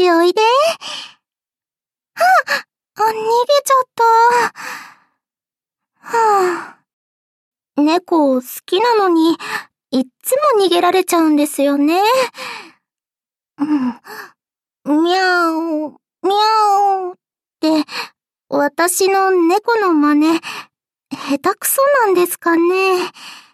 ちおいで。逃げちゃった。猫好きなのに、いっつも逃げられちゃうんですよね。みゃーお、みゃーおって、私の猫の真似、下手くそなんですかね。